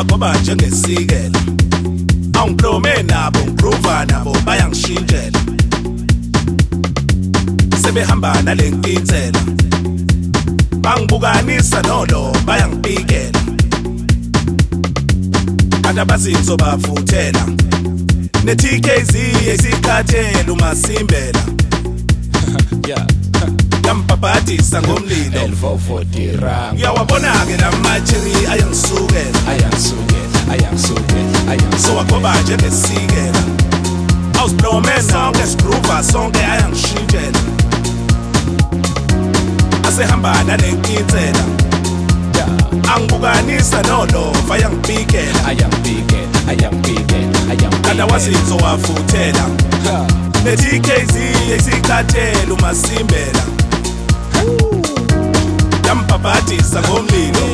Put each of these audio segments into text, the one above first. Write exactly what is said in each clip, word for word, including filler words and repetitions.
sowagoba njengesikela awungiblome nabo ngigroova nabo bayangishintshela sebehamba nalenkitsela bangibukanisa nolo bayangibikela kanti abazinzo bavuthela ne-T K Z esikhathela umasimbela yeah yampaphathisa ngomlilo elvo forty rang uyawabona-ke lamachiri ayangisukela ayangisukela ayangisukela ayangisukela sowagoba njengesikela awusiblome sonke sigroova sonke ayangishintshela asehamba nalenkitsela angibukanisa nolova ayangibikela ayangibikela ayangibikela ayangibikela kanti awazinzo wavuthela ne-T K Z esikhathela umasimbela yampaphathisa ngomlilo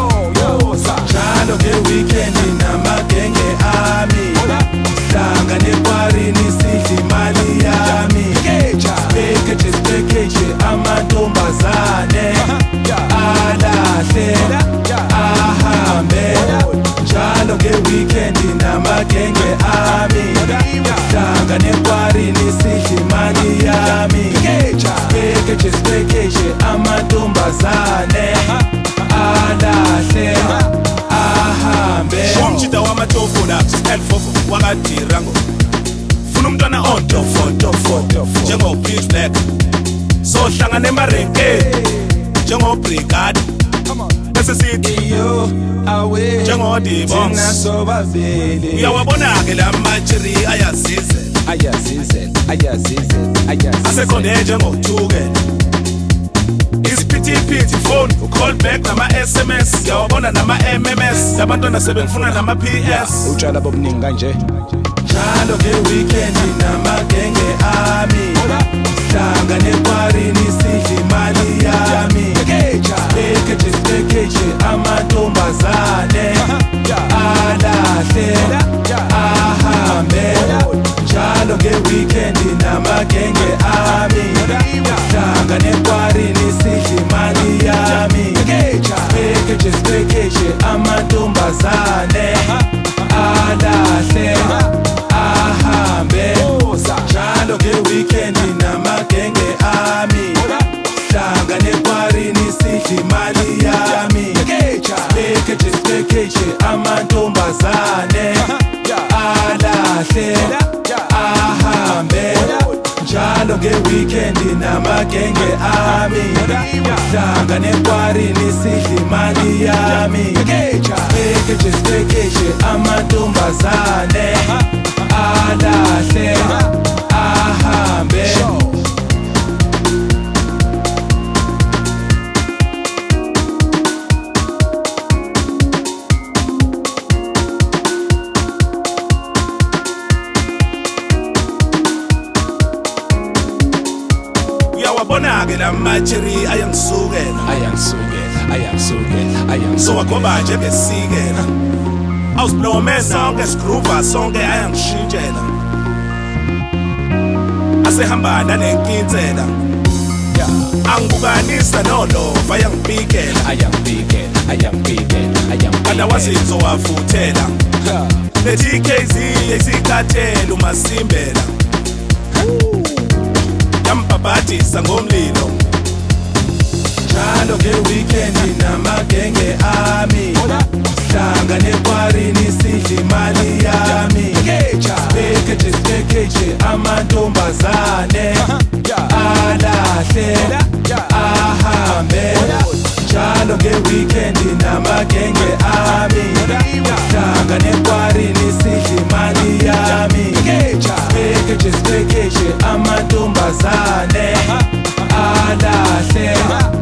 njalo nge-weekend namagenge ami hlangane ekwarini sidla imali yami sipekeje sipekeje amantombazane alahle ahambe njalo nge-weekend namagenge ami hlangane ekwarini sidla imali yami sipekeje sipekeje amantombazane alahle ahambe umjida wamatofu la elfofo wakadirango funa umntwana ontofotofo njengo-Pitch Black sohlangana emarenke njengo-Brigade bese sithi njengo-Dibongs uyawabona-ke lamachiri ayazizela ayazizela ayazizela ayazizela asekhonde njengothukela isiphithiphithi phone u-call back nama-S M S uyawabona nama-M M S labantwana sebengifuna nama-P S utshala bobuningi kanje njalo nge-weekend namagenge ami hlangane ekwarini sidla imali yami sipekeje sipekeje amantombazane alahle ahambe njalo nge-weekend namagenge ami hlangane ekwarini sidla imali yami sipekeje sipekeje amantombazane alahle ahambe njalo nge-weekend namagenge ami hlangane ekwarini sidla imali yami sipekeje sipekeje amantombazane alahle ahambe njalo nge-weekend namagenge ami hlangane ekwarini sidla imali yami sipekeje sipekeje amantombazane alahle ahambe uyawabona-ke lamachiri ayangisukela ayangisukela ayangisukela ayangisukela sowagoba njengesikela awusiblome sonke sigroova sonke ayangishintshela asehamba nalenkitsela angibukanisa nolova ayangibikela ayangibikela ayangibikela kanti ayangibikela awazinzo wavuthela ne-T K Z esikhathela umasimbela yampaphathisa ngomlilo njalo nge-weekend namagenge ami hlangane ekwarini sidla imali yami sipekeje sipekeje amantombazane alahle ahambe njalo nge-weekend namagenge ami hlangane ekwarini sidla imali yami sipekeje sipekeje amantombazane alahle